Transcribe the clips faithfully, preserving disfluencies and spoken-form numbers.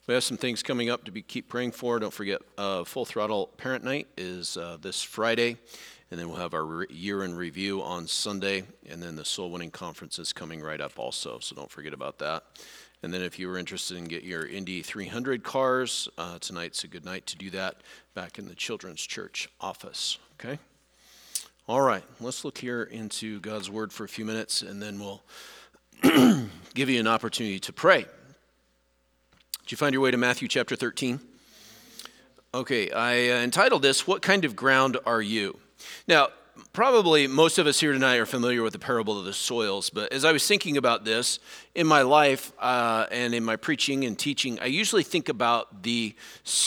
We have some things coming up to be keep praying for. Don't forget, uh, Full Throttle Parent Night is uh, this Friday, and then we'll have our re- year in review on Sunday, and then the Soul Winning Conference is coming right up also, so don't forget about that. And then if you were interested in get your Indy three hundred cars, uh, tonight's a good night to do that back in the Children's Church office, okay? All right, let's look here into God's Word for a few minutes, and then we'll give you an opportunity to pray. Did you find your way to Matthew chapter thirteen? Okay, I uh, entitled this, What Kind of Ground Are You? Now, probably most of us here tonight are familiar with the parable of the soils, but as I was thinking about this, in my life uh, and in my preaching and teaching, I usually think about the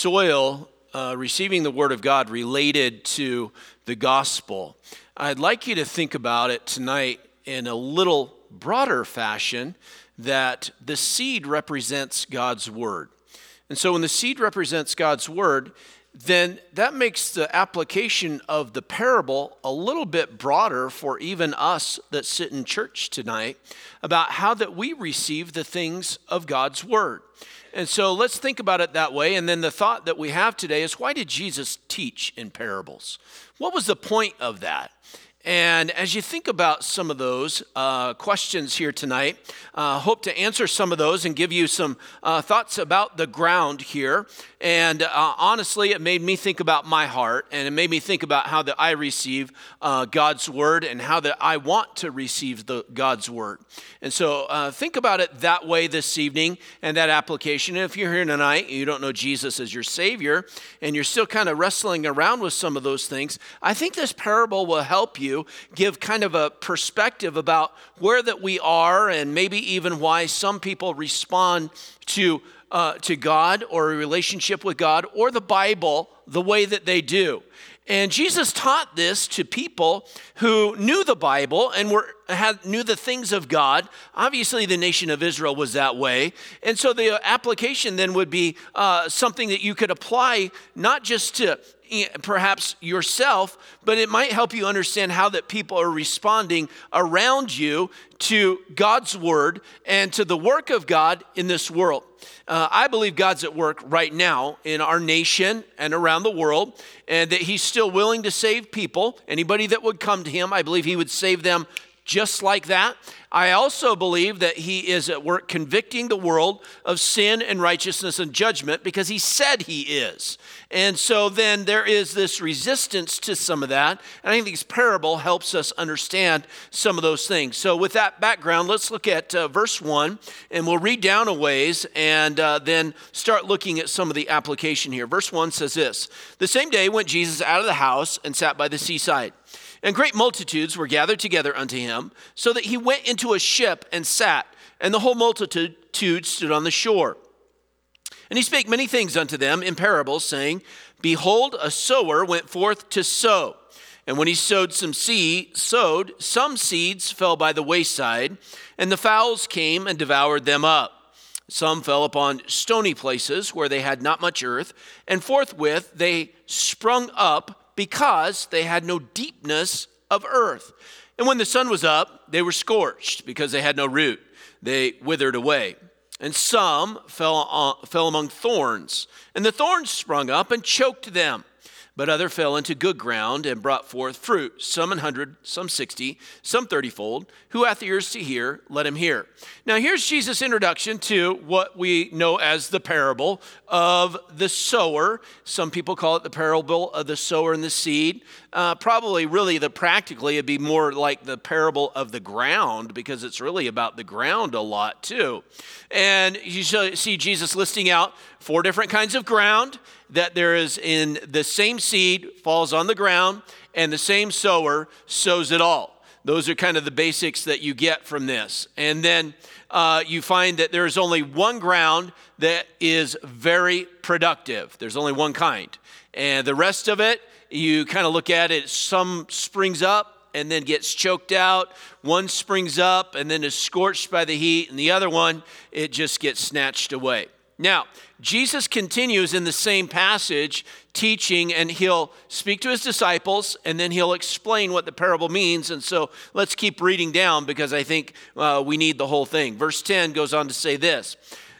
soil uh, receiving the Word of God related to the gospel. I'd like you to think about it tonight in a little broader fashion, that the seed represents God's word. And so when the seed represents God's word, then that makes the application of the parable a little bit broader for even us that sit in church tonight about how that we receive the things of God's word. And so let's think about it that way. And then the thought that we have today is, why did Jesus teach in parables? What was the point of that? And as you think about some of those uh, questions here tonight, uh, hope to answer some of those and give you some uh, thoughts about the ground here. And uh, honestly, it made me think about my heart, and it made me think about how that I receive uh, God's word and how that I want to receive the God's word. And so uh, think about it that way this evening and that application. And if you're here tonight and you don't know Jesus as your Savior and you're still kind of wrestling around with some of those things, I think this parable will help you give kind of a perspective about where that we are and maybe even why some people respond to uh, to God or a relationship with God or the Bible the way that they do. And Jesus taught this to people who knew the Bible and were had knew the things of God. Obviously, the nation of Israel was that way. And so the application then would be uh, something that you could apply not just to perhaps yourself, but it might help you understand how that people are responding around you to God's word and to the work of God in this world. Uh, I believe God's at work right now in our nation and around the world, and that he's still willing to save people. Anybody that would come to him, I believe he would save them just like that. I also believe that he is at work convicting the world of sin and righteousness and judgment because he said he is. And so then there is this resistance to some of that. And I think this parable helps us understand some of those things. So with that background, let's look at uh, verse one, and we'll read down a ways and uh, then start looking at some of the application here. Verse one says this: The same day went Jesus out of the house and sat by the seaside. And great multitudes were gathered together unto him, so that he went into a ship and sat, and the whole multitude stood on the shore. And he spake many things unto them in parables, saying, Behold, a sower went forth to sow. And when he sowed some seed, sowed, some seeds fell by the wayside, and the fowls came and devoured them up. Some fell upon stony places where they had not much earth, and forthwith they sprung up, because they had no deepness of earth. And when the sun was up, they were scorched, because they had no root. They withered away. And some fell, on, fell among thorns, and the thorns sprung up and choked them. But other fell into good ground and brought forth fruit, some an hundred, some sixty, some thirtyfold. Who hath ears to hear, let him hear. Now here's Jesus' introduction to what we know as the parable of the sower. Some people call it the parable of the sower and the seed. Uh, probably really the practically it'd be more like the parable of the ground, because it's really about the ground a lot too. And you see Jesus listing out four different kinds of ground that there is in the same seed falls on the ground, and the same sower sows it all. Those are kind of the basics that you get from this. And then uh, you find that there's only one ground that is very productive. There's only one kind. And the rest of it, you kind of look at it, some springs up and then gets choked out. One springs up and then is scorched by the heat, and the other one, it just gets snatched away. Now, Jesus continues in the same passage teaching, and he'll speak to his disciples, and then he'll explain what the parable means. And so let's keep reading down, because I think uh, we need the whole thing. Verse ten goes on to say this: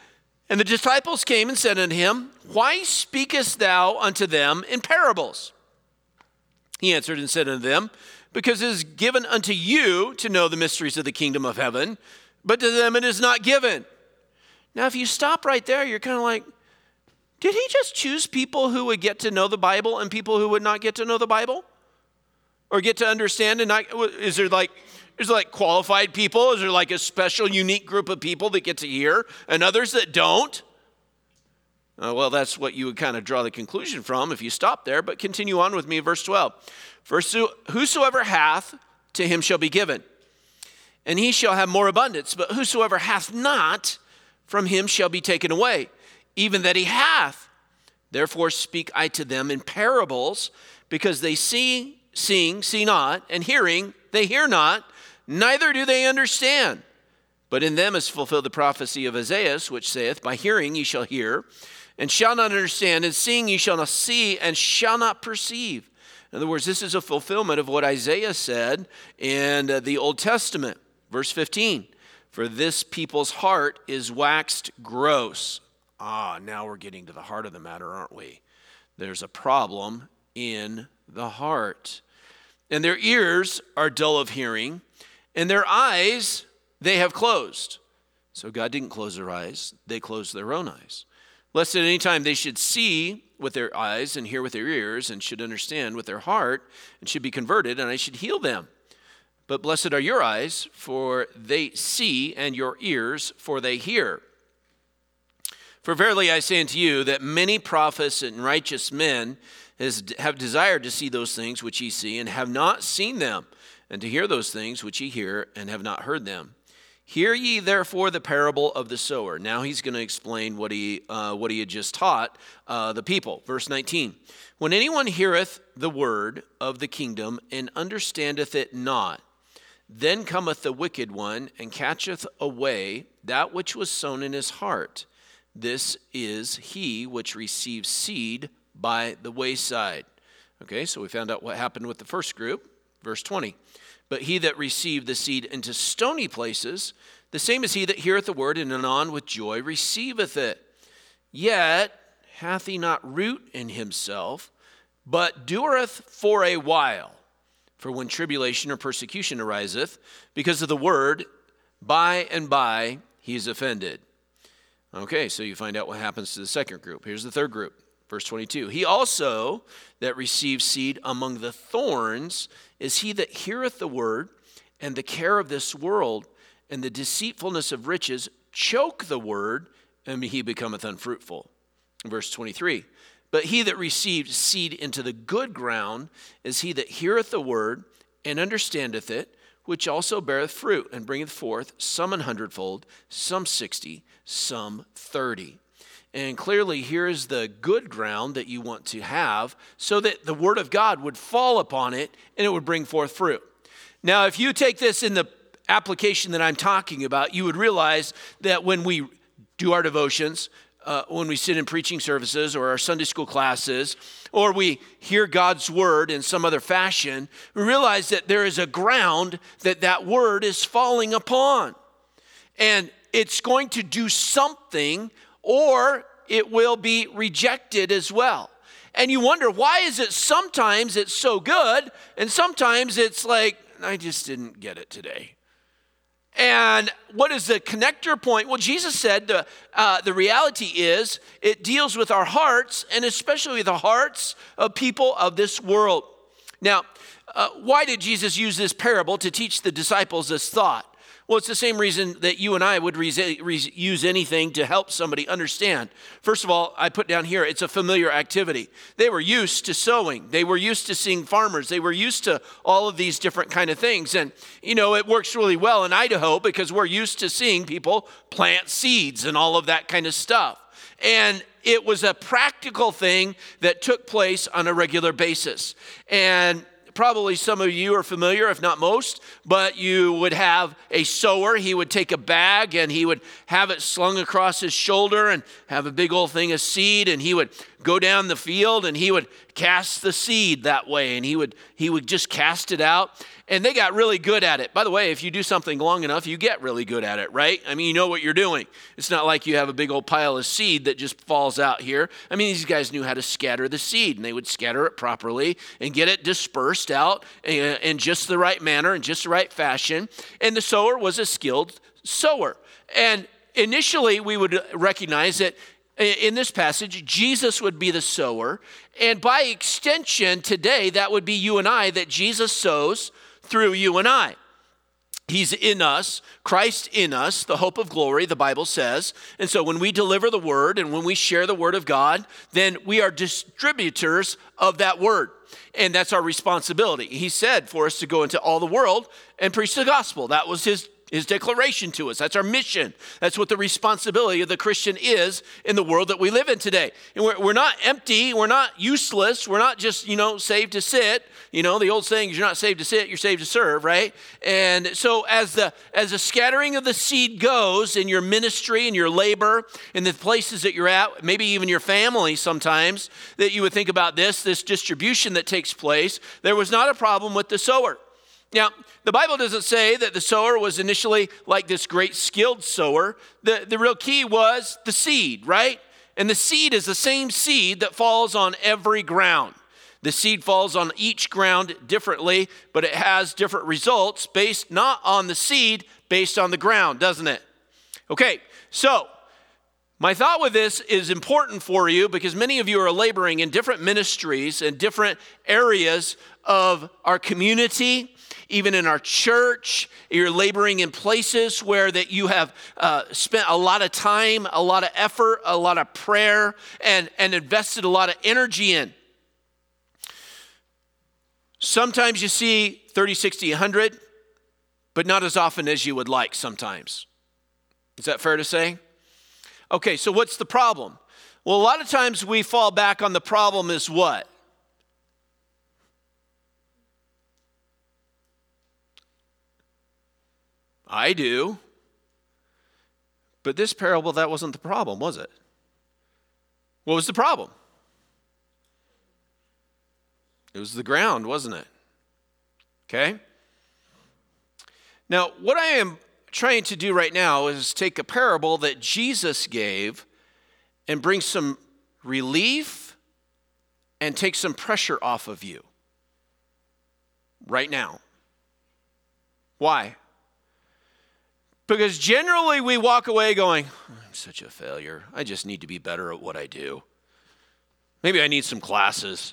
And the disciples came and said unto him, Why speakest thou unto them in parables? He answered and said unto them, Because it is given unto you to know the mysteries of the kingdom of heaven, but to them it is not given. Now, if you stop right there, you're kind of like, did he just choose people who would get to know the Bible and people who would not get to know the Bible? Or get to understand and not, is there like, is there like qualified people? Is there like a special, unique group of people that get to hear and others that don't? Uh, well, that's what you would kind of draw the conclusion from if you stop there, but continue on with me, verse twelve. For whosoever hath, to him shall be given, and he shall have more abundance. But whosoever hath not, from him shall be taken away, even that he hath. Therefore speak I to them in parables, because they see, seeing, see not, and hearing, they hear not, neither do they understand. But in them is fulfilled the prophecy of Isaiah, which saith, By hearing ye shall hear, and shall not understand, and seeing ye shall not see, and shall not perceive. In other words, this is a fulfillment of what Isaiah said in uh, the Old Testament. Verse fifteen, For this people's heart is waxed gross. Ah, now we're getting to the heart of the matter, aren't we? There's a problem in the heart. And their ears are dull of hearing, and their eyes they have closed. So God didn't close their eyes, they closed their own eyes. Lest at any time they should see with their eyes and hear with their ears and should understand with their heart and should be converted, and I should heal them. But blessed are your eyes, for they see, and your ears, for they hear. For verily I say unto you that many prophets and righteous men has, have desired to see those things which ye see, and have not seen them, and to hear those things which ye hear, and have not heard them. Hear ye therefore the parable of the sower. Now he's going to explain what he uh, what he had just taught uh, the people. Verse nineteen. When anyone heareth the word of the kingdom and understandeth it not, then cometh the wicked one and catcheth away that which was sown in his heart. This is he which receives seed by the wayside. Okay, so we found out what happened with the first group. Verse twenty. But he that received the seed into stony places, the same is he that heareth the word, and anon with joy receiveth it. Yet hath he not root in himself, but dureth for a while. For when tribulation or persecution ariseth, because of the word, by and by he is offended. Okay, so you find out what happens to the second group. Here's the third group. Verse twenty-two, he also that receives seed among the thorns is he that heareth the word, and the care of this world and the deceitfulness of riches choke the word, and he becometh unfruitful. Verse twenty-three, but he that received seed into the good ground is he that heareth the word and understandeth it, which also beareth fruit and bringeth forth some an hundredfold, some sixty, some thirty. And clearly, here is the good ground that you want to have so that the word of God would fall upon it and it would bring forth fruit. Now, if you take this in the application that I'm talking about, you would realize that when we do our devotions, uh, when we sit in preaching services or our Sunday school classes, or we hear God's word in some other fashion, we realize that there is a ground that that word is falling upon. And it's going to do something, or it will be rejected as well. And you wonder, why is it sometimes it's so good, and sometimes it's like, I just didn't get it today. And what is the connector point? Well, Jesus said the, uh, the reality is it deals with our hearts, and especially the hearts of people of this world. Now, uh, why did Jesus use this parable to teach the disciples this thought? Well, it's the same reason that you and I would re- re- use anything to help somebody understand. First of all, I put down here, it's a familiar activity. They were used to sowing. They were used to seeing farmers. They were used to all of these different kind of things. And, you know, it works really well in Idaho because we're used to seeing people plant seeds and all of that kind of stuff. And it was a practical thing that took place on a regular basis. And probably some of you are familiar, if not most, but you would have a sower. He would take a bag and he would have it slung across his shoulder and have a big old thing of seed, and he would go down the field and he would cast the seed that way, and he would he would just cast it out. And they got really good at it. By the way, if you do something long enough, you get really good at it, right? I mean, you know what you're doing. It's not like you have a big old pile of seed that just falls out here. I mean, these guys knew how to scatter the seed, and they would scatter it properly and get it dispersed out in just the right manner, in just the right fashion. And the sower was a skilled sower. And initially, we would recognize that in this passage, Jesus would be the sower. And by extension, today, that would be you and I, that Jesus sows through you and I. He's in us, Christ in us, the hope of glory, the Bible says. And so when we deliver the word and when we share the word of God, then we are distributors of that word. And that's our responsibility. He said for us to go into all the world and preach the gospel. That was his His declaration to us. That's our mission. That's what the responsibility of the Christian is in the world that we live in today. And we're, we're not empty. We're not useless. We're not just, you know, saved to sit. You know, the old saying is you're not saved to sit, you're saved to serve, right? And so as the as the scattering of the seed goes in your ministry and your labor, in the places that you're at, maybe even your family sometimes, that you would think about this, this distribution that takes place, there was not a problem with the sower. Now, the Bible doesn't say that the sower was initially like this great skilled sower. The, the real key was the seed, right? And the seed is the same seed that falls on every ground. The seed falls on each ground differently, but it has different results based not on the seed, based on the ground, doesn't it? Okay, so my thought with this is important for you because many of you are laboring in different ministries and different areas of our community. Even in our church, you're laboring in places where that you have uh, spent a lot of time, a lot of effort, a lot of prayer, and, and invested a lot of energy in. Sometimes you see thirty, sixty, one hundred, but not as often as you would like sometimes. Is that fair to say? Okay, so what's the problem? Well, a lot of times we fall back on the problem is what? I do. But this parable, that wasn't the problem, was it? What was the problem? It was the ground, wasn't it? Okay? Now, what I am trying to do right now is take a parable that Jesus gave and bring some relief and take some pressure off of you right now. Why? Because generally we walk away going, I'm such a failure. I just need to be better at what I do. Maybe I need some classes.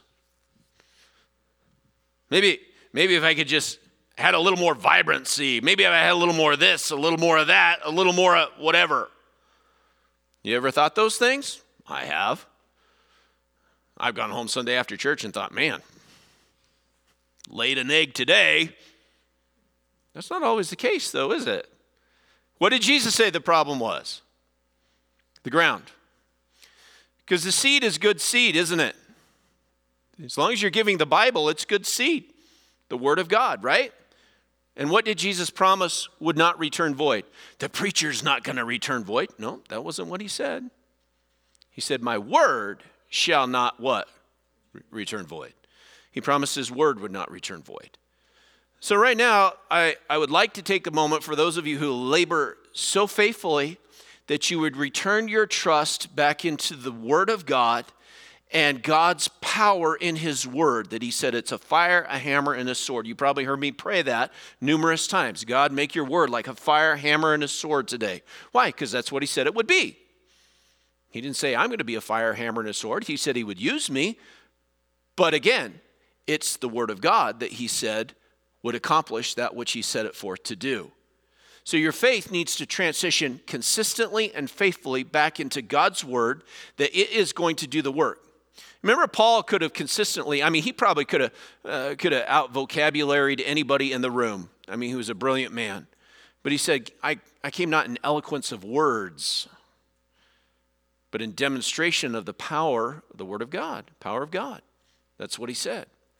Maybe, maybe if I could just had a little more vibrancy. Maybe if I had a little more of this, a little more of that, a little more of whatever. You ever thought those things? I have. I've gone home Sunday after church and thought, man, laid an egg today. That's not always the case though, is it? What did Jesus say the problem was? The ground. Because the seed is good seed, isn't it? As long as you're giving the Bible, it's good seed. The Word of God, right? And what did Jesus promise would not return void? The preacher's not going to return void. No, that wasn't what he said. He said, my word shall not what? Return void. He promised his word would not return void. So right now, I, I would like to take a moment for those of you who labor so faithfully that you would return your trust back into the Word of God and God's power in His Word, that He said it's a fire, a hammer, and a sword. You probably heard me pray that numerous times. God, make your Word like a fire, hammer, and a sword today. Why? Because that's what He said it would be. He didn't say, I'm going to be a fire, hammer, and a sword. He said He would use me. But again, it's the Word of God that He said would accomplish that which He set it forth to do. So your faith needs to transition consistently and faithfully back into God's Word, that it is going to do the work. Remember, Paul could have consistently, I mean, he probably could have uh, could have out-vocabularied anybody in the room. I mean, he was a brilliant man. But he said, I, I came not in eloquence of words, but in demonstration of the power of the Word of God, power of God. That's what he said.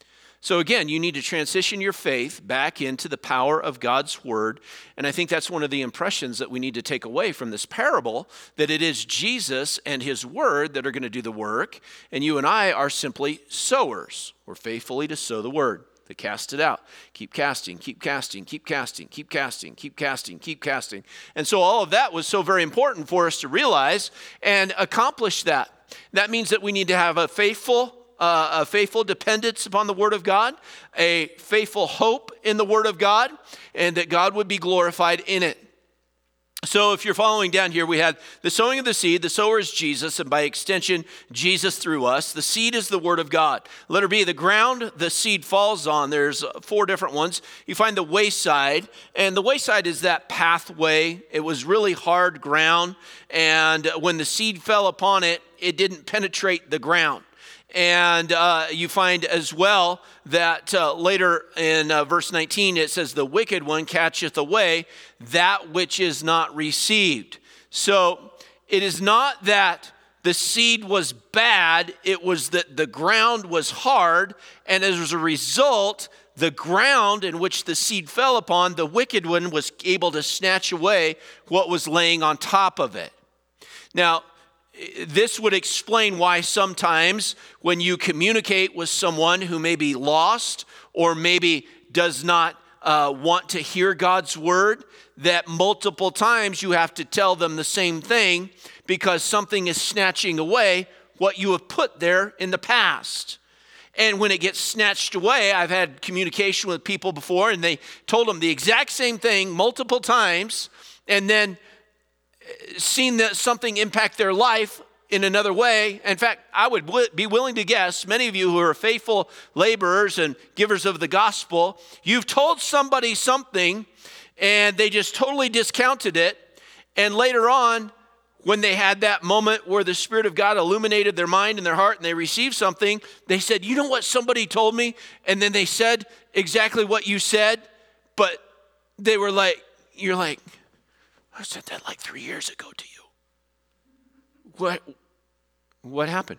So again, you need to transition your faith back into the power of God's word. And I think that's one of the impressions that we need to take away from this parable, that it is Jesus and his word that are going to do the work. And you and I are simply sowers. We're faithfully to sow the word, to cast it out. Keep casting, keep casting, keep casting, keep casting, keep casting, keep casting. And so all of that was so very important for us to realize and accomplish that. That means that we need to have a faithful Uh, a faithful dependence upon the word of God, a faithful hope in the word of God, and that God would be glorified in it. So if you're following down here, we had the sowing of the seed. The sower is Jesus, and by extension, Jesus through us. The seed is the word of God. Letter B, the ground the seed falls on. There's four different ones. You find the wayside, and the wayside is that pathway. It was really hard ground, and when the seed fell upon it, it didn't penetrate the ground. And uh, you find as well that uh, later in uh, verse nineteen, it says, the wicked one catcheth away that which is not received. So it is not that the seed was bad, it was that the ground was hard, and as a result, the ground in which the seed fell upon, the wicked one was able to snatch away what was laying on top of it. Now, this would explain why sometimes when you communicate with someone who may be lost or maybe does not uh, want to hear God's word, that multiple times you have to tell them the same thing because something is snatching away what you have put there in the past. And when it gets snatched away, I've had communication with people before and they told them the exact same thing multiple times, and then seen that something impact their life in another way. In fact, I would be willing to guess, many of you who are faithful laborers and givers of the gospel, you've told somebody something and they just totally discounted it. And later on, when they had that moment where the Spirit of God illuminated their mind and their heart and they received something, they said, you know what somebody told me? And then they said exactly what you said, but they were like, you're like, I said that like three years ago to you. What, what happened?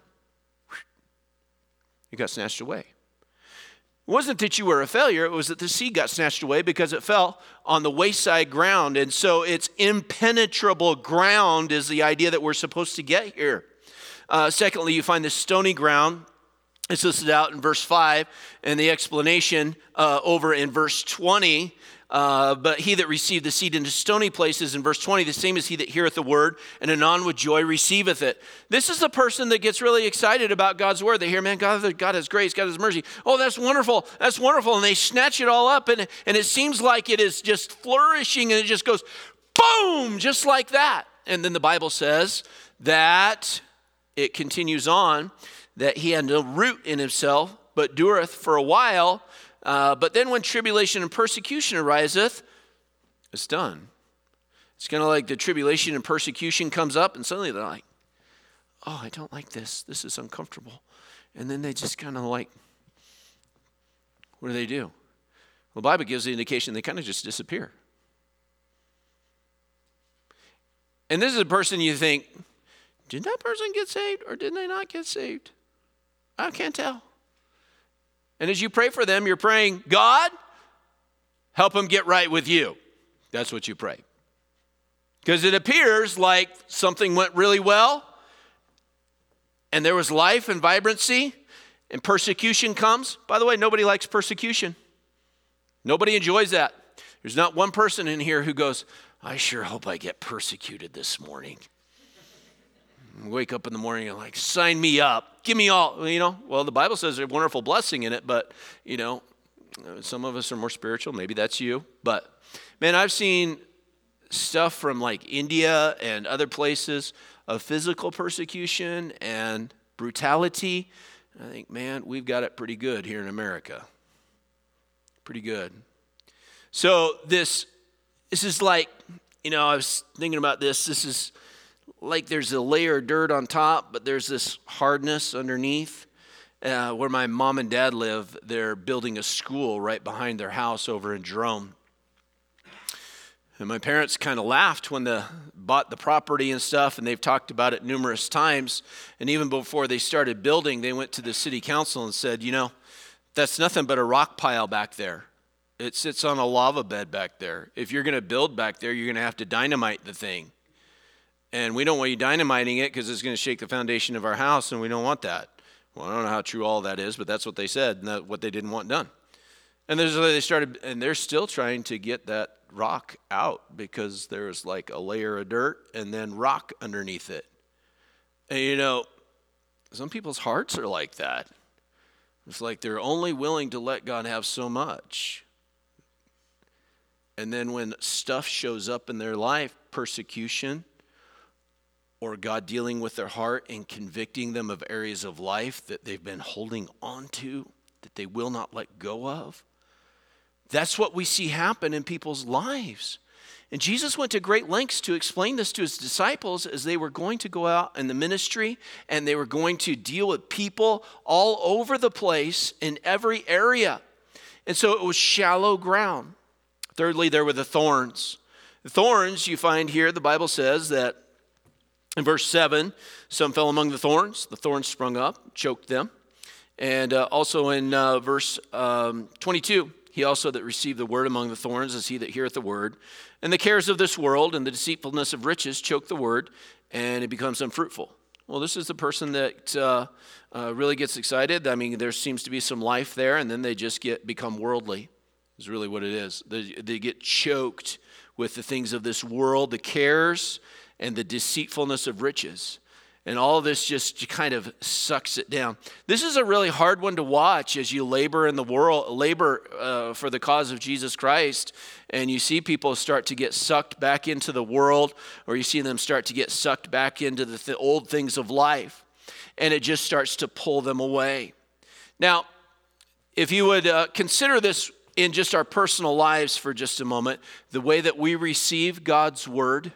It got snatched away. It wasn't that you were a failure. It was that the seed got snatched away because it fell on the wayside ground. And so it's impenetrable ground is the idea that we're supposed to get here. Uh, secondly, you find the stony ground. It's listed out in verse five and the explanation uh, over in verse twenty. Uh, but he that received the seed into stony places in verse twenty, the same as he that heareth the word and anon with joy receiveth it. This is a person that gets really excited about God's word. They hear, man, God, God has grace, God has mercy. Oh, that's wonderful. That's wonderful. And they snatch it all up and, and it seems like it is just flourishing and it just goes boom, just like that. And then the Bible says that it continues on that he had no root in himself, but dureth for a while. Uh, but then when tribulation and persecution ariseth, it's done. It's kind of like the tribulation and persecution comes up and suddenly they're like, oh, I don't like this. This is uncomfortable. And then they just kind of like, what do they do? Well, the Bible gives the indication they kind of just disappear. And this is a person you think, did that person get saved or did they not get saved? I can't tell. And as you pray for them, you're praying, God, help them get right with you. That's what you pray. Because it appears like something went really well, and there was life and vibrancy, and persecution comes. By the way, nobody likes persecution. Nobody enjoys that. There's not one person in here who goes, I sure hope I get persecuted this morning. Wake up in the morning and like, sign me up. Give me all, you know. Well, the Bible says there's a wonderful blessing in it, but, you know, some of us are more spiritual. Maybe that's you. But, man, I've seen stuff from like India and other places of physical persecution and brutality. I think, man, we've got it pretty good here in America. Pretty good. So this, this is like, you know, I was thinking about this. This is like there's a layer of dirt on top, but there's this hardness underneath. Uh, where my mom and dad live, they're building a school right behind their house over in Jerome. And my parents kind of laughed when they bought the property and stuff, and they've talked about it numerous times. And even before they started building, they went to the city council and said, you know, That's nothing but a rock pile back there. It sits on a lava bed back there. If you're going to build back there, you're going to have to dynamite the thing. And we don't want you dynamiting it because it's going to shake the foundation of our house, and we don't want that. Well, I don't know how true all that is, but that's what they said, and that's what they didn't want done. And there's, they started, and they're still trying to get that rock out because there's like a layer of dirt and then rock underneath it. And you know, some people's hearts are like that. It's like they're only willing to let God have so much. And then when stuff shows up in their life, persecution, or God dealing with their heart and convicting them of areas of life that they've been holding on to, that they will not let go of, that's what we see happen in people's lives. And Jesus went to great lengths to explain this to his disciples as they were going to go out in the ministry, and they were going to deal with people all over the place in every area. And so it was shallow ground. Thirdly, there were the thorns. The thorns, you find here, the Bible says that in verse seven, some fell among the thorns. The thorns sprung up, choked them. And uh, also in uh, verse um, twenty-two, he also that received the word among the thorns is he that heareth the word. And the cares of this world and the deceitfulness of riches choke the word, and it becomes unfruitful. Well, this is the person that uh, uh, really gets excited. I mean, there seems to be some life there, and then they just get become worldly. Is really what it is. They, they get choked with the things of this world, the cares and the deceitfulness of riches. And all of this just kind of sucks it down. This is a really hard one to watch as you labor in the world, labor uh, for the cause of Jesus Christ, and you see people start to get sucked back into the world, or you see them start to get sucked back into the th- old things of life, and it just starts to pull them away. Now, if you would uh, consider this in just our personal lives for just a moment, the way that we receive God's word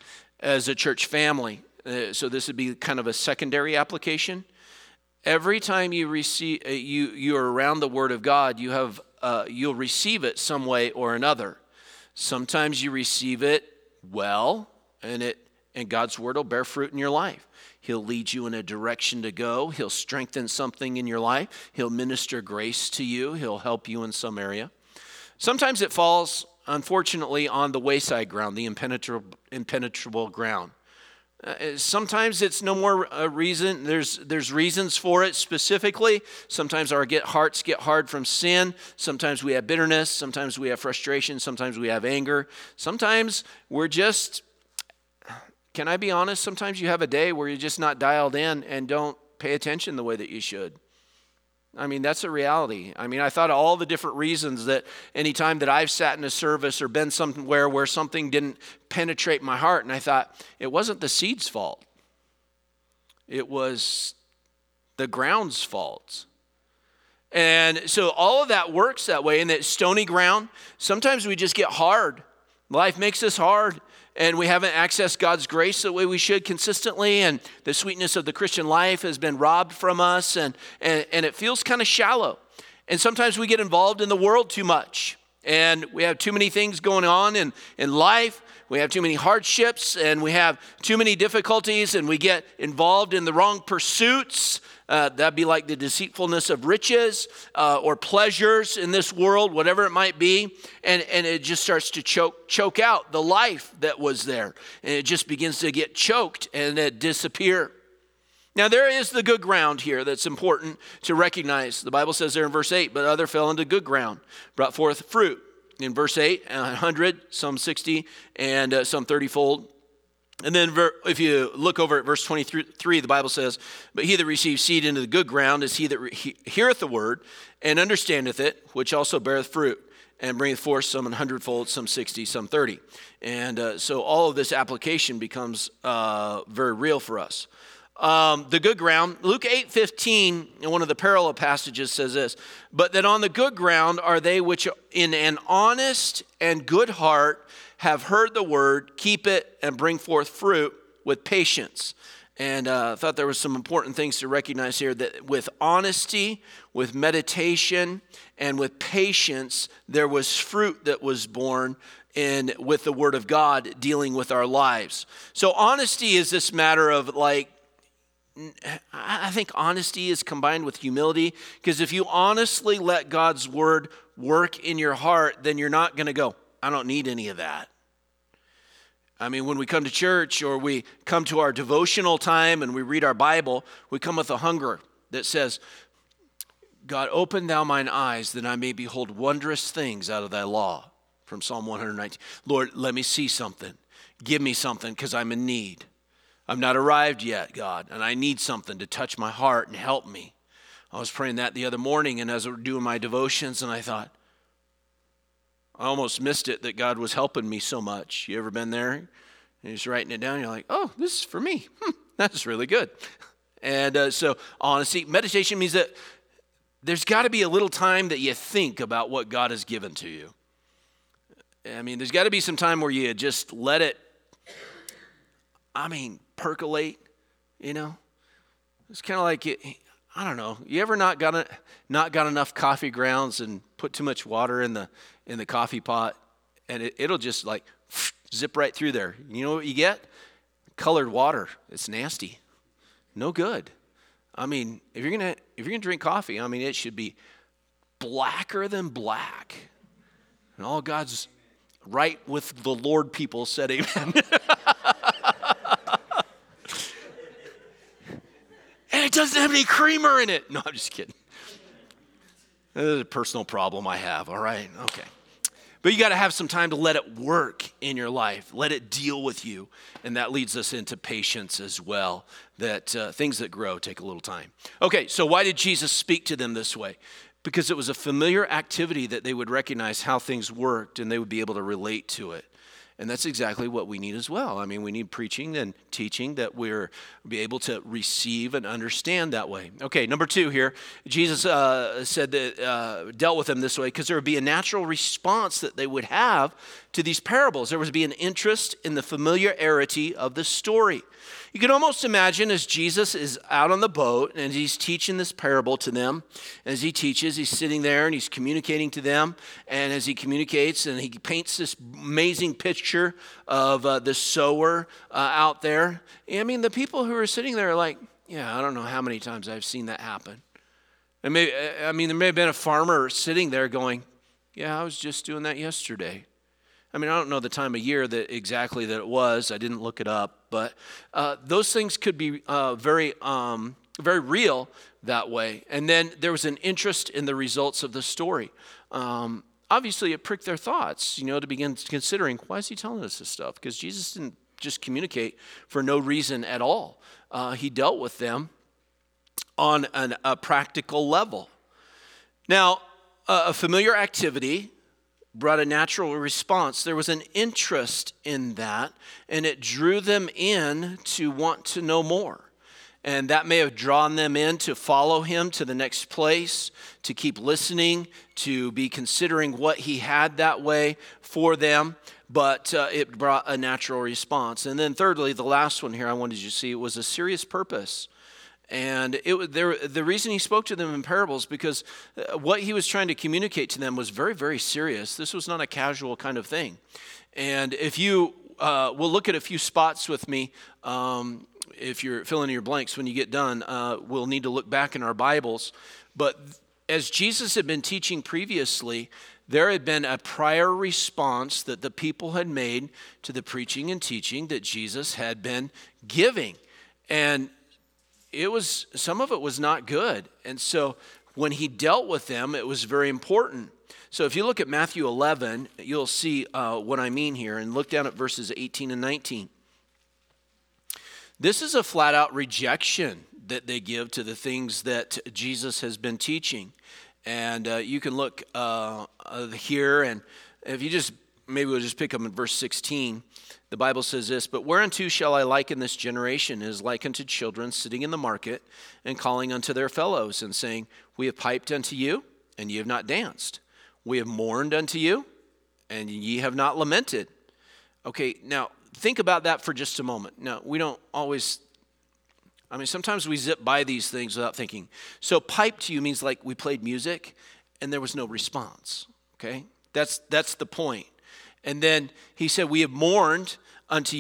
as a church family. Uh, so this would be kind of a secondary application. Every time you receive, uh, you you are around the word of God, you have uh, you'll receive it some way or another. Sometimes you receive it well, and it and God's word will bear fruit in your life. He'll lead you in a direction to go. He'll strengthen something in your life. He'll minister grace to you. He'll help you in some area. Sometimes it falls, unfortunately, on the wayside ground, the impenetrable, impenetrable ground. Uh, sometimes it's no more a reason. There's there's reasons for it specifically. Sometimes our get hearts get hard from sin. Sometimes we have bitterness. Sometimes we have frustration. Sometimes we have anger. Sometimes we're just, can I be honest? Sometimes you have a day where you're just not dialed in and don't pay attention the way that you should. I mean, that's a reality. I mean, I thought of all the different reasons that any time that I've sat in a service or been somewhere where something didn't penetrate my heart, and I thought, it wasn't the seed's fault. It was the ground's fault. And so all of that works that way, in that stony ground. Sometimes we just get hard. Life makes us hard. And we haven't accessed God's grace the way we should consistently, and the sweetness of the Christian life has been robbed from us, and, and, and it feels kind of shallow. And sometimes we get involved in the world too much, and we have too many things going on in, in life. We have too many hardships, and we have too many difficulties, and we get involved in the wrong pursuits. Uh, that'd be like the deceitfulness of riches uh, or pleasures in this world, whatever it might be. And, and it just starts to choke, choke out the life that was there. And it just begins to get choked and it disappear. Now, there is the good ground here that's important to recognize. The Bible says there in verse eight, but other fell into good ground, brought forth fruit. In verse eight, one hundred, some sixty, and uh, some thirty-fold. And then if you look over at verse twenty-three, the Bible says, but he that receives seed into the good ground is he that re- heareth the word and understandeth it, which also beareth fruit, and bringeth forth some an hundredfold, some sixty, some thirty. And uh, so all of this application becomes uh, very real for us. Um, the good ground, Luke eight fifteen, in one of the parallel passages says this, but that on the good ground are they which in an honest and good heart have heard the word, keep it, and bring forth fruit with patience. And uh, I thought there were some important things to recognize here, that with honesty, with meditation, and with patience, there was fruit that was born in with the word of God dealing with our lives. So honesty is this matter of like, I think honesty is combined with humility, because if you honestly let God's word work in your heart, then you're not going to go, I don't need any of that. I mean, when we come to church or we come to our devotional time and we read our Bible, we come with a hunger that says, God, open thou mine eyes that I may behold wondrous things out of thy law, from Psalm one nineteen. Lord, let me see something. Give me something, because I'm in need. I'm not arrived yet, God, and I need something to touch my heart and help me. I was praying that the other morning, and as I was doing my devotions, and I thought, I almost missed it that God was helping me so much. You ever been there? And you're just writing it down, and you're like, oh, this is for me. Hmm, that's really good. And uh, so honesty, meditation means that there's got to be a little time that you think about what God has given to you. I mean, there's got to be some time where you just let it, I mean, percolate, you know? It's kind of like, it, I don't know, you ever not got, a, not got enough coffee grounds and put too much water in the in the coffee pot, and it, it'll just like zip right through there. You know what you get? Colored water. It's nasty. No good. I mean, if you're gonna if you're gonna drink coffee, I mean, it should be blacker than black. And all God's right with the Lord people said amen. And it doesn't have any creamer in it. No, I'm just kidding. This is a personal problem I have, all right? Okay. But you got to have some time to let it work in your life. Let it deal with you. And that leads us into patience as well, that uh, things that grow take a little time. Okay, so why did Jesus speak to them this way? Because it was a familiar activity that they would recognize how things worked, and they would be able to relate to it. And that's exactly what we need as well. I mean, we need preaching and teaching that we're be able to receive and understand that way. Okay, number two here, Jesus uh, said that, uh, dealt with them this way because there would be a natural response that they would have to these parables. There would be an interest in the familiarity of the story. You can almost imagine as Jesus is out on the boat and he's teaching this parable to them. As he teaches, he's sitting there and he's communicating to them. And as he communicates and he paints this amazing picture of uh, the sower uh, out there. I mean, the people who are sitting there are like, yeah, I don't know how many times I've seen that happen. And maybe, I mean, there may have been a farmer sitting there going, yeah, I was just doing that yesterday. I mean, I don't know the time of year that exactly that it was. I didn't look it up. But uh, those things could be uh, very, um, very real that way. And then there was an interest in the results of the story. Um, obviously, it pricked their thoughts, you know, to begin considering, why is he telling us this stuff? Because Jesus didn't just communicate for no reason at all. Uh, he dealt with them on an, a practical level. Now, uh, a familiar activity brought a natural response. There was an interest in that, and it drew them in to want to know more. And that may have drawn them in to follow him to the next place, to keep listening, to be considering what he had that way for them. But uh, it brought a natural response. And then thirdly, the last one here I wanted you to see, it was a serious purpose. And it was there, the reason he spoke to them in parables, because what he was trying to communicate to them was very, very serious. This was not a casual kind of thing. And if you uh, will look at a few spots with me, um, if you're filling in your blanks when you get done, uh, we'll need to look back in our Bibles. But as Jesus had been teaching previously, there had been a prior response that the people had made to the preaching and teaching that Jesus had been giving. And it was, some of it was not good. And so when he dealt with them, it was very important. So if you look at Matthew eleven, you'll see uh, what I mean here. And look down at verses eighteen and nineteen. This is a flat out rejection that they give to the things that Jesus has been teaching. And uh, you can look uh, uh, here, and if you just, maybe we'll just pick up in verse sixteen. The Bible says this, but whereunto shall I liken this generation? It is like unto children sitting in the market and calling unto their fellows and saying, we have piped unto you, and ye have not danced. We have mourned unto you, and ye have not lamented. Okay, now think about that for just a moment. Now, we don't always, I mean, sometimes we zip by these things without thinking. So pipe to you means like we played music, and there was no response, okay? That's, that's the point. And then he said, we have mourned unto you,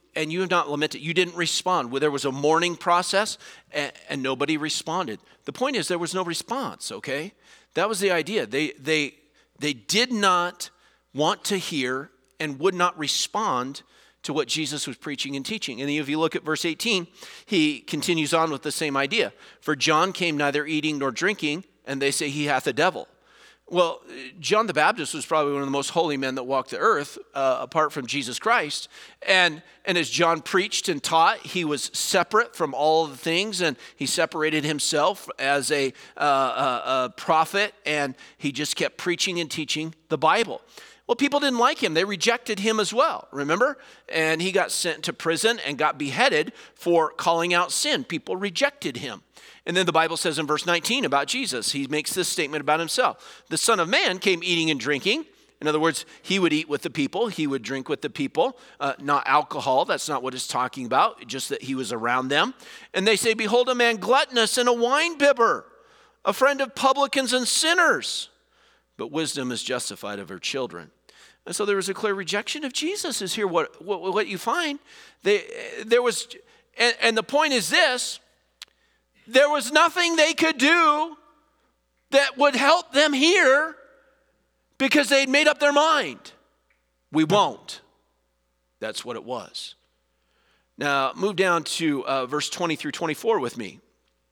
and you have not lamented. You didn't respond. Well, there was a mourning process, and, and nobody responded. The point is, there was no response, okay? That was the idea. They, they, they did not want to hear and would not respond to what Jesus was preaching and teaching. And if you look at verse eighteen, he continues on with the same idea. For John came neither eating nor drinking, and they say he hath a devil. Well, John the Baptist was probably one of the most holy men that walked the earth, uh, apart from Jesus Christ. And, and as John preached and taught, he was separate from all of the things, and he separated himself as a, uh, a, a prophet, and he just kept preaching and teaching the Bible. Well, people didn't like him. They rejected him as well, remember? And he got sent to prison and got beheaded for calling out sin. People rejected him. And then the Bible says in verse nineteen about Jesus, he makes this statement about himself. The Son of Man came eating and drinking. In other words, he would eat with the people. He would drink with the people, uh, not alcohol. That's not what it's talking about, just that he was around them. And they say, behold, a man gluttonous and a winebibber, a friend of publicans and sinners. But wisdom is justified of her children. And so there was a clear rejection of Jesus is here what, what, what you find. They, there was, and, and the point is this, there was nothing they could do that would help them here because they'd made up their mind. We won't. That's what it was. Now, move down to uh, verse twenty through twenty-four with me.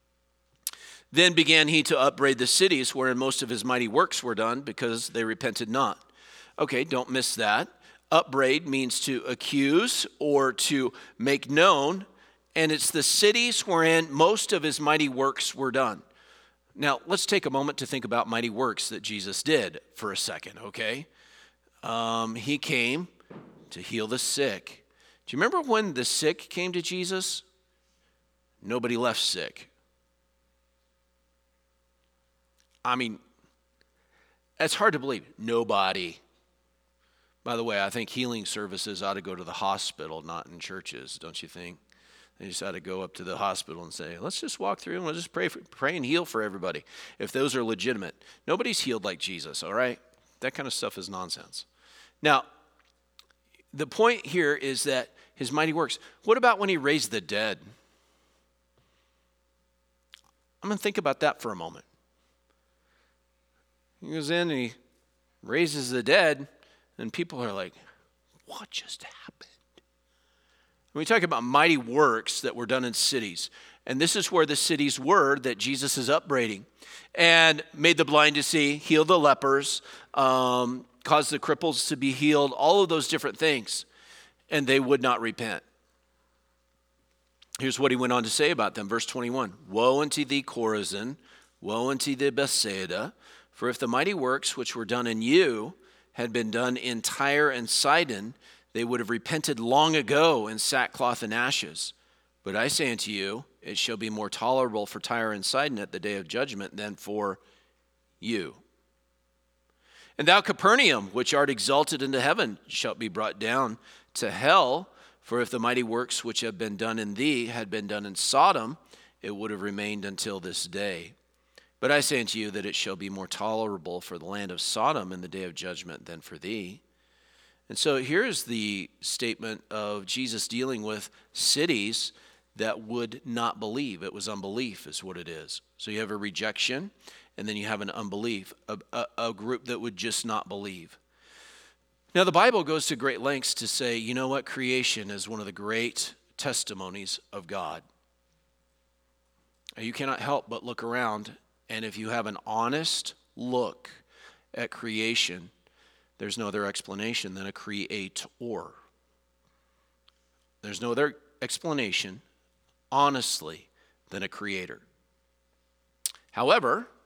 Then began he to upbraid the cities wherein most of his mighty works were done because they repented not. Okay, don't miss that. Upbraid means to accuse or to make known. And it's the cities wherein most of his mighty works were done. Now, let's take a moment to think about mighty works that Jesus did for a second, okay? Um, he came to heal the sick. Do you remember when the sick came to Jesus? Nobody left sick. I mean, it's hard to believe. Nobody. By the way, I think healing services ought to go to the hospital, not in churches, don't you think? They just had to go up to the hospital and say, let's just walk through and we'll just pray, for, pray and heal for everybody. If those are legitimate. Nobody's healed like Jesus, all right? That kind of stuff is nonsense. Now, the point here is that his mighty works. What about when he raised the dead? I'm going to think about that for a moment. He goes in and he raises the dead, and people are like, what just happened? We talk about mighty works that were done in cities. And this is where the cities were that Jesus is upbraiding. And made the blind to see, healed the lepers, um, caused the cripples to be healed, all of those different things. And they would not repent. Here's what he went on to say about them. Verse twenty-one, woe unto thee, Chorazin, woe unto thee, Bethsaida, for if the mighty works which were done in you had been done in Tyre and Sidon, they would have repented long ago in sackcloth and ashes. But I say unto you, it shall be more tolerable for Tyre and Sidon at the day of judgment than for you. And thou, Capernaum, which art exalted into heaven, shalt be brought down to hell. For if the mighty works which have been done in thee had been done in Sodom, it would have remained until this day. But I say unto you that it shall be more tolerable for the land of Sodom in the day of judgment than for thee. And so here's the statement of Jesus dealing with cities that would not believe. It was unbelief is what it is. So you have a rejection, and then you have an unbelief, a, a, a group that would just not believe. Now the Bible goes to great lengths to say, you know what, creation is one of the great testimonies of God. You cannot help but look around, and if you have an honest look at creation, there's no other explanation than a creator. There's no other explanation, honestly, than a creator. However,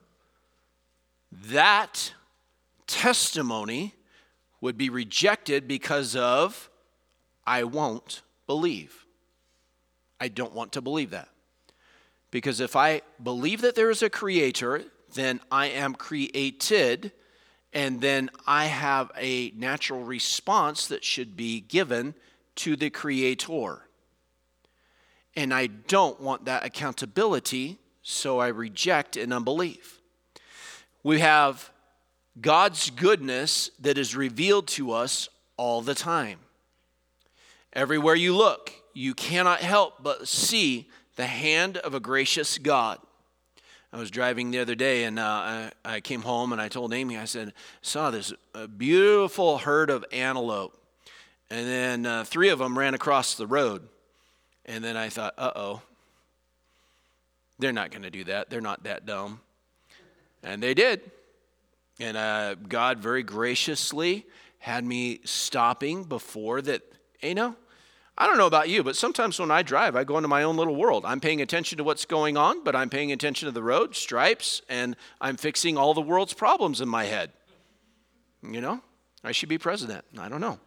that testimony would be rejected because of, I won't believe. I don't want to believe that. Because if I believe that there is a creator, then I am created, and then I have a natural response that should be given to the creator. And I don't want that accountability, so I reject in unbelief. We have God's goodness that is revealed to us all the time. Everywhere you look, you cannot help but see the hand of a gracious God. I was driving the other day, and uh, I, I came home, and I told Amy, I said, saw this uh, beautiful herd of antelope. And then uh, three of them ran across the road. And then I thought, uh-oh, they're not going to do that. They're not that dumb. And they did. And uh, God very graciously had me stopping before that. You know, I don't know about you, but sometimes when I drive, I go into my own little world. I'm paying attention to what's going on, but I'm paying attention to the road, stripes, and I'm fixing all the world's problems in my head. You know, I should be president. I don't know.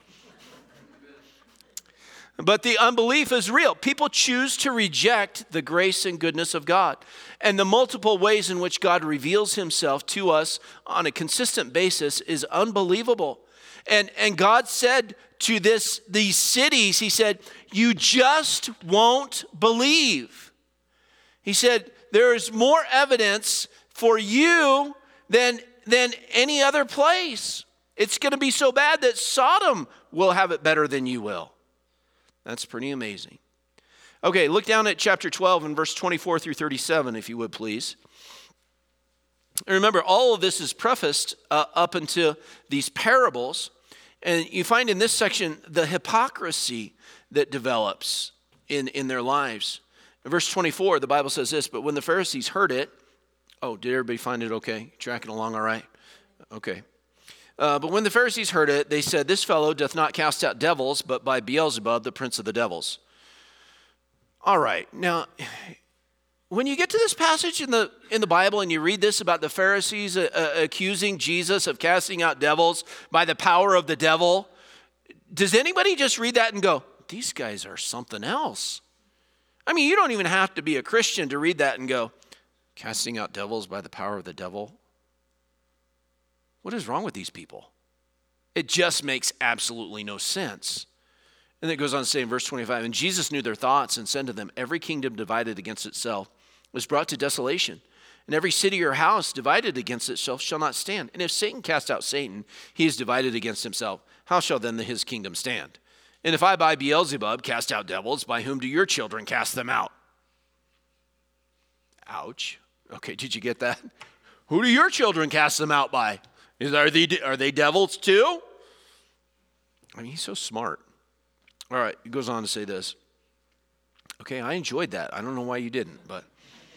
But the unbelief is real. People choose to reject the grace and goodness of God. And the multiple ways in which God reveals himself to us on a consistent basis is unbelievable. And, and God said to this, these cities, he said, you just won't believe. He said, there is more evidence for you than, than any other place. It's going to be so bad that Sodom will have it better than you will. That's pretty amazing. Okay, look down at chapter twelve and verse twenty-four through thirty-seven, if you would please. And remember, all of this is prefaced uh, up into these parables. And you find in this section the hypocrisy that develops in, in their lives. In verse twenty-four, the Bible says this, but when the Pharisees heard it, oh, did everybody find it okay? Tracking along all right? Okay. Uh, but when the Pharisees heard it, they said, this fellow doth not cast out devils, but by Beelzebub, the prince of the devils. All right. Now, when you get to this passage in the in the Bible and you read this about the Pharisees uh, uh, accusing Jesus of casting out devils by the power of the devil, does anybody just read that and go, these guys are something else? I mean, you don't even have to be a Christian to read that and go, casting out devils by the power of the devil? What is wrong with these people? It just makes absolutely no sense. And it goes on to say in verse twenty-five, and Jesus knew their thoughts and said to them, every kingdom divided against itself was brought to desolation, and every city or house divided against itself shall not stand. And if Satan cast out Satan, he is divided against himself. How shall then his kingdom stand? And if I by Beelzebub cast out devils, by whom do your children cast them out? Ouch. Okay, did you get that? Who do your children cast them out by? Is, are, they, are they devils too? I mean, he's so smart. All right, he goes on to say this. Okay, I enjoyed that. I don't know why you didn't, but.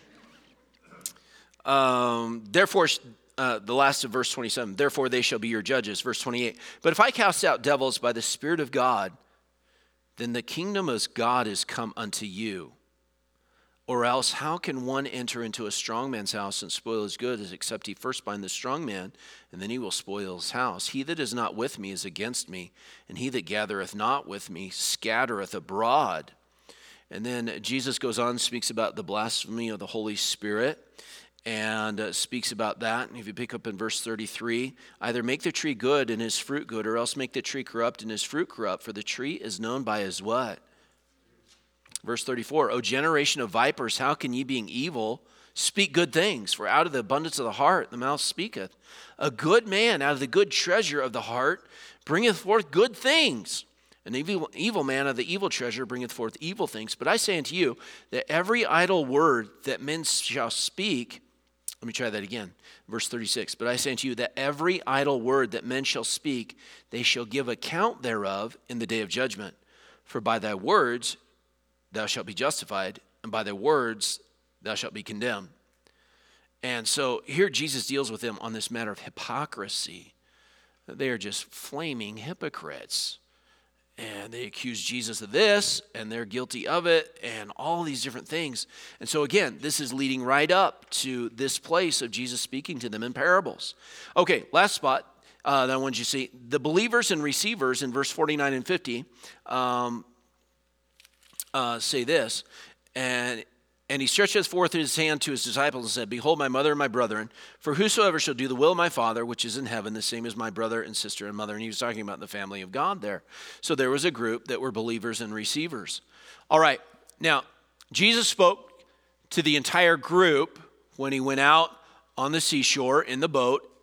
Um, therefore, uh, the last of verse twenty-seven, therefore they shall be your judges. Verse twenty-eight, but if I cast out devils by the Spirit of God, then the kingdom of God is come unto you. Or else, how can one enter into a strong man's house and spoil his goods, except he first bind the strong man, and then he will spoil his house? He that is not with me is against me, and he that gathereth not with me scattereth abroad. And then Jesus goes on and speaks about the blasphemy of the Holy Spirit, and uh, speaks about that. And if you pick up in verse thirty-three, either make the tree good and his fruit good, or else make the tree corrupt and his fruit corrupt, for the tree is known by his what? Verse thirty-four, O generation of vipers, how can ye being evil speak good things? For out of the abundance of the heart the mouth speaketh. A good man out of the good treasure of the heart bringeth forth good things. An evil, evil man out of the evil treasure bringeth forth evil things. But I say unto you that every idle word that men shall speak, let me try that again. Verse thirty-six, but I say unto you that every idle word that men shall speak, they shall give account thereof in the day of judgment. For by thy words thou shalt be justified, and by thy words thou shalt be condemned. And so here Jesus deals with them on this matter of hypocrisy. They are just flaming hypocrites. And they accuse Jesus of this, and they're guilty of it, and all these different things. And so again, this is leading right up to this place of Jesus speaking to them in parables. Okay, last spot uh, that I wanted you to see. The believers and receivers in verse forty-nine and fifty um, uh, say this, and And he stretcheth forth his hand to his disciples and said, Behold, my mother and my brethren, for whosoever shall do the will of my Father, which is in heaven, the same as my brother and sister and mother. And he was talking about the family of God there. So there was a group that were believers and receivers. All right, now, Jesus spoke to the entire group when he went out on the seashore in the boat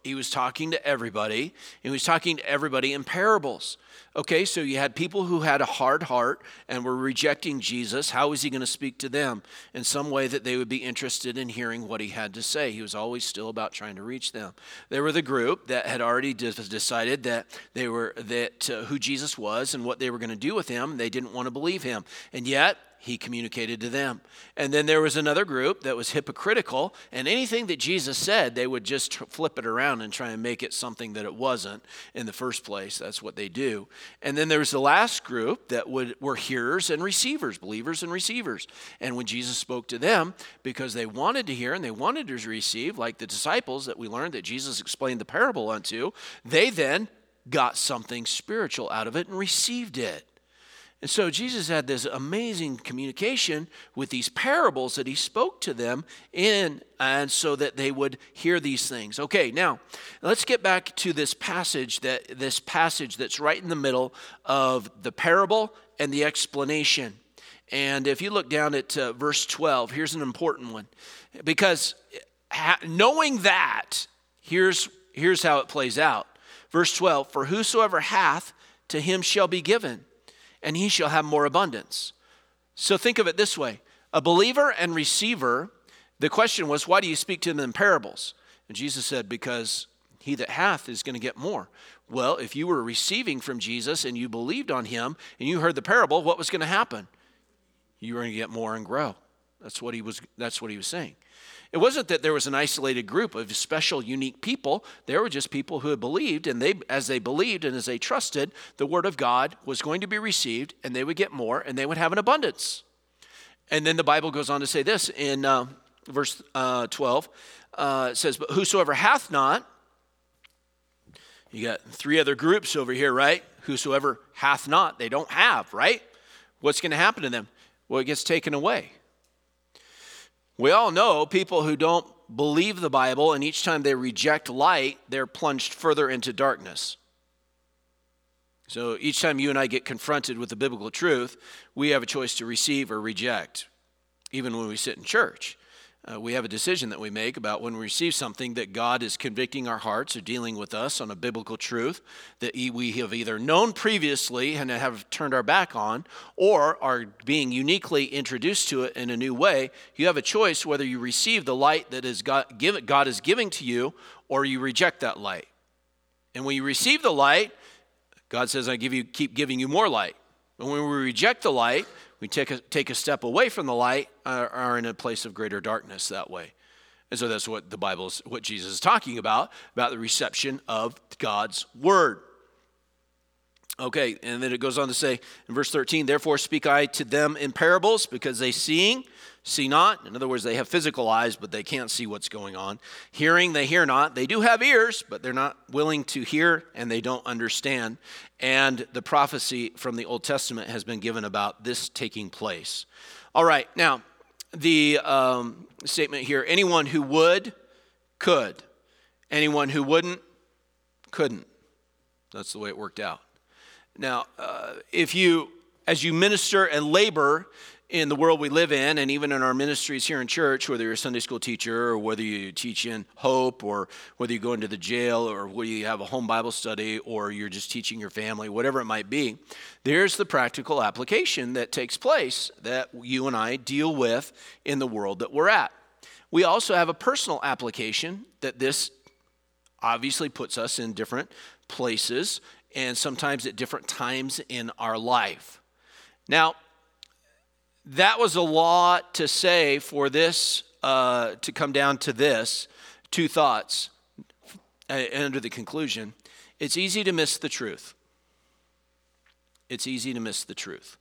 he was talking to everybody. He was talking to everybody in parables. Okay, so you had people who had a hard heart and were rejecting Jesus. How was he going to speak to them? In some way that they would be interested in hearing what he had to say. He was always still about trying to reach them. There were the group that had already decided that they were that uh, who Jesus was and what they were going to do with him. They didn't want to believe him, and yet he communicated to them. And then there was another group that was hypocritical, and anything that Jesus said, they would just tr- flip it around and try and make it something that it wasn't in the first place. That's what they do. And then there was the last group that would were hearers and receivers, believers and receivers. And when Jesus spoke to them, because they wanted to hear and they wanted to receive, like the disciples that we learned that Jesus explained the parable unto, they then got something spiritual out of it and received it. And so Jesus had this amazing communication with these parables that he spoke to them in, and so that they would hear these things. Okay, now let's get back to this passage that this passage that's right in the middle of the parable and the explanation. And if you look down at uh, verse twelve, here's an important one, because ha- knowing that, here's here's how it plays out. Verse twelve: for whosoever hath, to him shall be given, and he shall have more abundance. So think of it this way. A believer and receiver, the question was, why do you speak to them in parables? And Jesus said, because he that hath is going to get more. Well, if you were receiving from Jesus and you believed on him and you heard the parable, what was going to happen? You were going to get more and grow. That's what he was, that's what he was saying. It wasn't that there was an isolated group of special, unique people. There were just people who had believed, and they, as they believed and as they trusted, the word of God was going to be received, and they would get more, and they would have an abundance. And then the Bible goes on to say this in uh, verse uh, twelve. Uh, it says, but whosoever hath not, you got three other groups over here, right? Whosoever hath not, they don't have, right? What's going to happen to them? Well, it gets taken away. We all know people who don't believe the Bible, and each time they reject light, they're plunged further into darkness. So each time you and I get confronted with the biblical truth, we have a choice to receive or reject. Even when we sit in church, uh, we have a decision that we make about when we receive something that God is convicting our hearts or dealing with us on a biblical truth that we have either known previously and have turned our back on, or are being uniquely introduced to it in a new way. You have a choice whether you receive the light that is God, give, God is giving to you, or you reject that light. And when you receive the light, God says, I give you, keep giving you more light. And when we reject the light, we take a, take a step away from the light, uh, are in a place of greater darkness that way. And so that's what the Bible is, what Jesus is talking about, about the reception of God's word. Okay, and then it goes on to say in verse thirteen, therefore speak I to them in parables, because they seeing, see not. In other words, they have physical eyes, but they can't see what's going on. Hearing, they hear not. They do have ears, but they're not willing to hear, and they don't understand. And the prophecy from the Old Testament has been given about this taking place. All right, now, the um, statement here, anyone who would, could. Anyone who wouldn't, couldn't. That's the way it worked out. Now, uh, if you, as you minister and labor in the world we live in, and even in our ministries here in church, whether you're a Sunday school teacher or whether you teach in Hope, or whether you go into the jail, or whether you have a home Bible study, or you're just teaching your family, whatever it might be, there's the practical application that takes place that you and I deal with in the world that we're at. We also have a personal application that this obviously puts us in different places and sometimes at different times in our life. Now, that was a lot to say for this, uh, to come down to this, two thoughts uh, under the conclusion. It's easy to miss the truth. It's easy to miss the truth.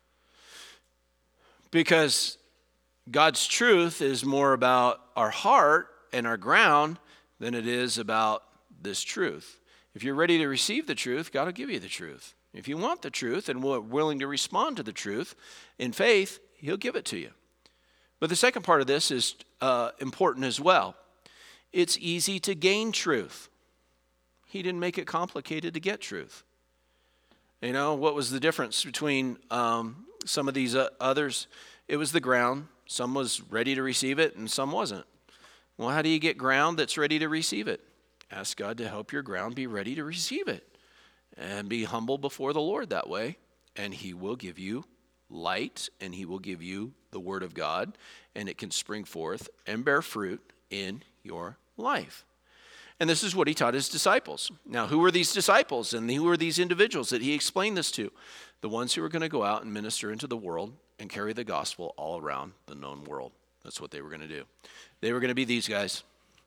Because God's truth is more about our heart and our ground than it is about this truth. If you're ready to receive the truth, God will give you the truth. If you want the truth and we're willing to respond to the truth in faith, he'll give it to you. But the second part of this is uh, important as well. It's easy to gain truth. He didn't make it complicated to get truth. You know, what was the difference between um, some of these uh, others? It was the ground. Some was ready to receive it and some wasn't. Well, how do you get ground that's ready to receive it? ask God to help your ground be ready to receive it. And be humble before the Lord that way, and he will give you light, and he will give you the word of God, and it can spring forth and bear fruit in your life. And this is what he taught his disciples. Now, who were these disciples, and who were these individuals that he explained this to? The ones who were going to go out and minister into the world and carry the gospel all around the known world. That's what they were going to do. They were going to be these guys.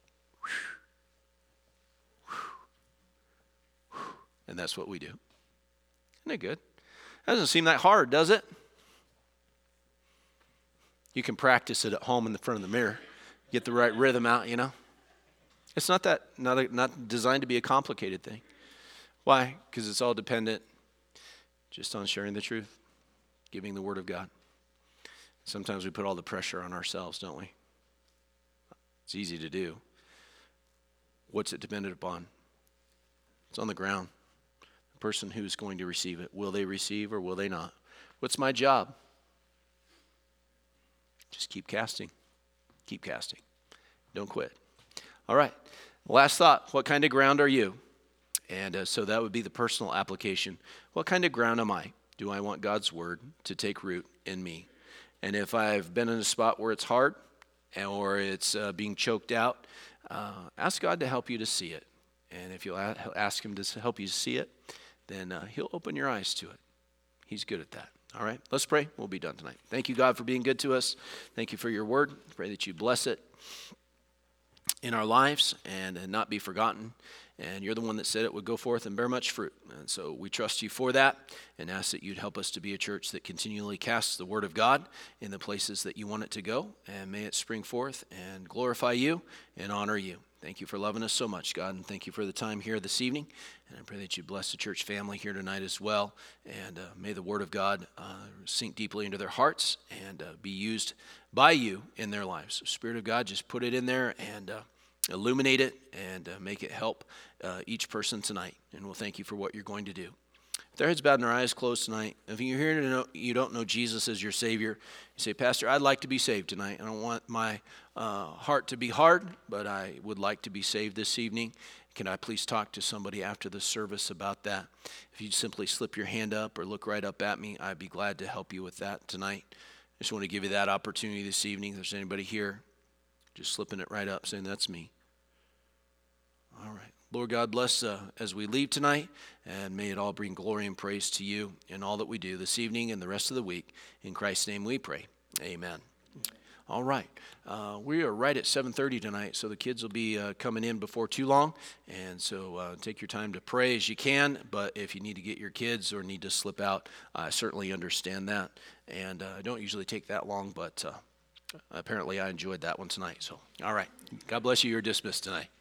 And that's what we do. Isn't it good? That doesn't seem that hard, does it? You can practice it at home in the front of the mirror. Get the right rhythm out, you know. It's not that, not, a, not designed to be a complicated thing. Why? Because it's all dependent just on sharing the truth, giving the word of God. Sometimes we put all the pressure on ourselves, don't we? It's easy to do. What's it dependent upon? It's on the ground. The person who's going to receive it. Will they receive or will they not? What's my job? Just keep casting. Keep casting. Don't quit. All right. Last thought. What kind of ground are you? And uh, so that would be the personal application. What kind of ground am I? Do I want God's word to take root in me? And if I've been in a spot where it's hard or it's uh, being choked out, uh, ask God to help you to see it. And if you'll a- ask him to help you see it, then uh, he'll open your eyes to it. He's good at that. All right, let's pray. We'll be done tonight. Thank you, God, for being good to us. Thank you for your word. Pray that you bless it in our lives and, and not be forgotten. And you're the one that said it would go forth and bear much fruit. And so we trust you for that and ask that you'd help us to be a church that continually casts the word of God in the places that you want it to go. And may it spring forth and glorify you and honor you. Thank you for loving us so much, God, and thank you for the time here this evening. And I pray that you bless the church family here tonight as well. And uh, may the word of God uh, sink deeply into their hearts and uh, be used by you in their lives. So, Spirit of God, just put it in there and uh, illuminate it and uh, make it help uh, each person tonight. And we'll thank you for what you're going to do. If their heads bowed and their eyes closed tonight, if you're here to know you don't know Jesus as your Savior, you say, Pastor, I'd like to be saved tonight. I don't want my uh, heart to be hard, but I would like to be saved this evening. Can I please talk to somebody after the service about that? If you'd simply slip your hand up or look right up at me, I'd be glad to help you with that tonight. I just want to give you that opportunity this evening. If there's anybody here, just slipping it right up, saying, that's me. All right. Lord God, bless uh, as we leave tonight, and may it all bring glory and praise to you in all that we do this evening and the rest of the week. In Christ's name we pray. Amen. All right. Uh, we are right at seven thirty tonight, so the kids will be uh, coming in before too long. And so uh, take your time to pray as you can, but if you need to get your kids or need to slip out, I certainly understand that. And uh, I don't usually take that long, but uh, apparently I enjoyed that one tonight. So, all right. God bless you. You're dismissed tonight.